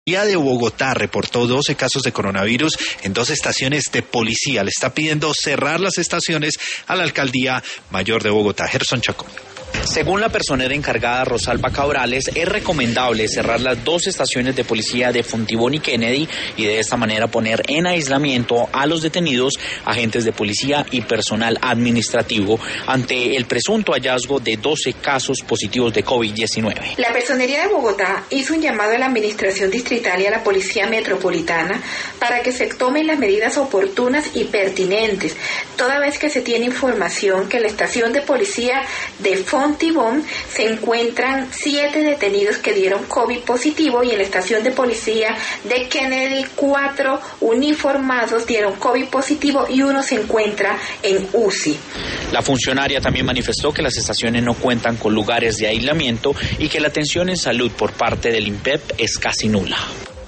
La de Bogotá reportó 12 casos de coronavirus en 2 estaciones de policía. Le está pidiendo cerrar las estaciones a la Alcaldía Mayor de Bogotá. Gerson Chacón. Según la personera encargada, Rosalba Cabrales, es recomendable cerrar las 2 estaciones de policía de Fontibón y Kennedy y de esta manera poner en aislamiento a los detenidos, agentes de policía y personal administrativo ante el presunto hallazgo de 12 casos positivos de COVID-19. La Personería de Bogotá hizo un llamado a la Administración Distrital y a la Policía Metropolitana para que se tomen las medidas oportunas y pertinentes, toda vez que se tiene información que en la estación de policía de Fontibón se encuentran 7 detenidos que dieron COVID positivo y en la estación de policía de Kennedy 4 uniformados dieron COVID positivo y 1 se encuentra en UCI. La funcionaria también manifestó que las estaciones no cuentan con lugares de aislamiento y que la atención en salud por parte del INPEP es casi nula.